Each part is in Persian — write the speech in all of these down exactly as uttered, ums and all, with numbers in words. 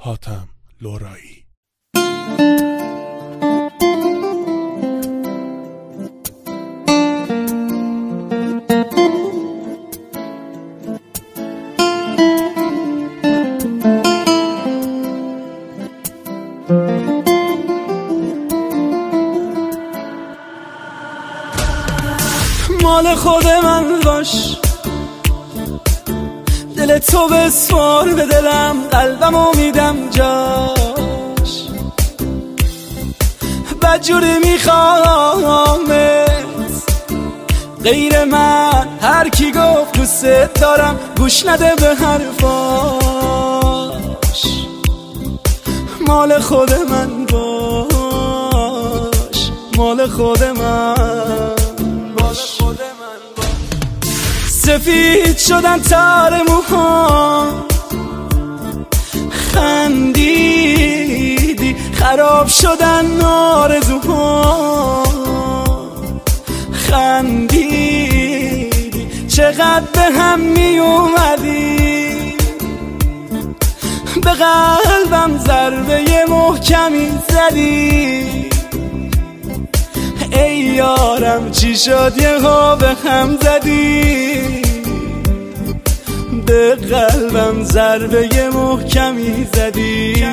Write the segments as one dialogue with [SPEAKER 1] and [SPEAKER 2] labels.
[SPEAKER 1] حاتم لورایی.
[SPEAKER 2] مال خود من باش، دل تو بسپار به دلم، قلبمو میدم جاش. بدجوری میخوامت غیر من، هر کی گفت دوست دارم گوش نده به حرفاش. مال خود من باش، مال خود من باش. سفید شدن تار موها، خندیدی خراب شدن آرزوها، خندیدی چقدر به هم می اومدی، به قلبم ضربه محکمی زدی. ای یارم چی شد یه ها به هم زدی، به قلبم ضربه محکمی زدی.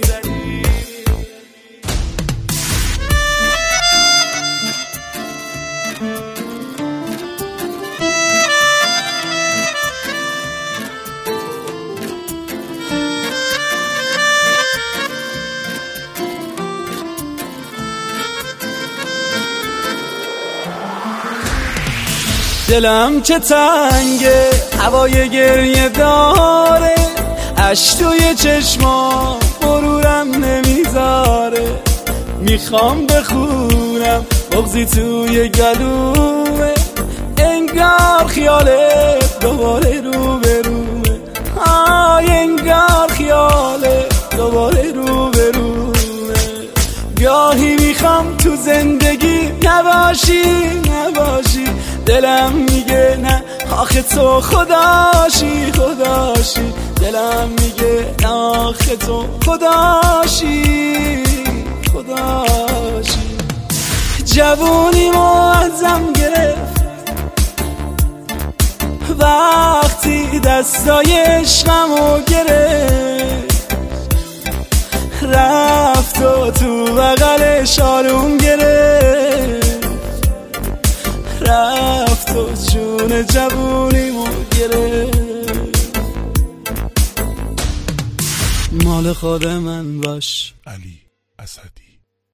[SPEAKER 2] دلم که تنگه، هوای گریه داره، اشک توی چشمام مرورم نمیذاره. میخوام بخونم بغضی توی گلومه، انگار خیالت دوباره رو به رومه. آی انگار خیالت دوباره رو به رومه. گاهی میخوام تو زندگی نباشی نباشی، دلم میگه نه آخه تو خداشی خداشی. دلم میگه نه آخه تو خداشی خداشی. جوونی معظم گرفت وقتی دستای عشقمو گرفت، رفت و تو بغلش آروم گرفت، رفت و جون جوونیمو گرفت. مال خود من باش.
[SPEAKER 1] علی اسدی.